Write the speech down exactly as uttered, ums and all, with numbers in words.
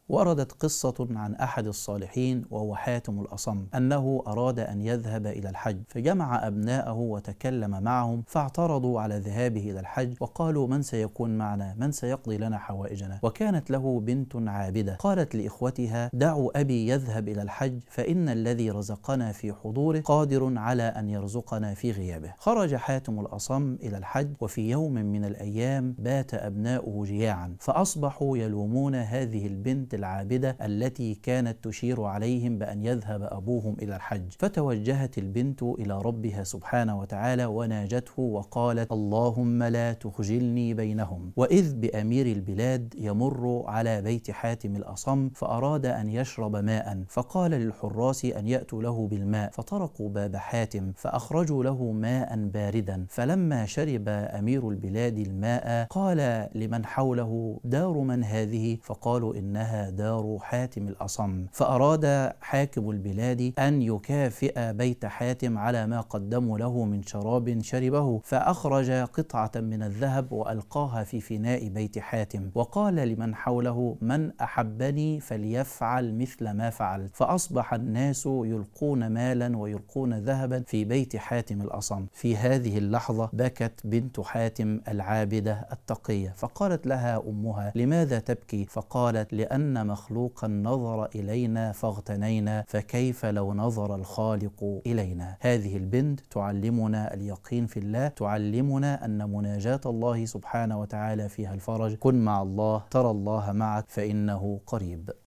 وردت قصة عن أحد الصالحين وهو حاتم الأصم أنه أراد أن يذهب إلى الحج، فجمع أبناءه وتكلم معهم فاعترضوا على ذهابه إلى الحج وقالوا: من سيكون معنا؟ من سيقضي لنا حوائجنا؟ وكانت له بنت عابدة قالت لإخوتها: دعوا أبي يذهب إلى الحج، فإن الذي رزقنا في حضوره قادر على أن يرزقنا في غيابه. خرج حاتم الأصم إلى الحج، وفي يوم من الأيام بات أبناؤه جياعا، فأصبحوا يلومون هذه البنت العابدة التي كانت تشير عليهم بأن يذهب أبوهم إلى الحج. فتوجهت البنت إلى ربها سبحانه وتعالى وناجته وقالت: اللهم لا تخجلني بينهم. وإذ بأمير البلاد يمر على بيت حاتم الأصم فأراد أن يشرب ماء، فقال للحراس أن يأتوا له بالماء، فطرقوا باب حاتم فأخرجوا له ماء باردا. فلما شرب أمير البلاد الماء قال لمن حوله: دار من هذه؟ فقالوا: إنها دار حاتم الأصم. فأراد حاكم البلاد أن يكافئ بيت حاتم على ما قدموا له من شراب شربه، فأخرج قطعة من الذهب وألقاها في فناء بيت حاتم، وقال لمن حوله: من أحبني فليفعل مثل ما فعل. فأصبح الناس يلقون مالا ويلقون ذهبا في بيت حاتم الأصم. في هذه اللحظة بكت بنت حاتم العابدة التقية، فقالت لها أمها: لماذا تبكي؟ فقالت: لأن مخلوقا نظر إلينا فاغتنينا، فكيف لو نظر الخالق إلينا؟ هذه البنت تعلمنا اليقين في الله، تعلمنا أن مناجاة الله سبحانه وتعالى فيها الفرج. كن مع الله ترى الله معك فإنه قريب.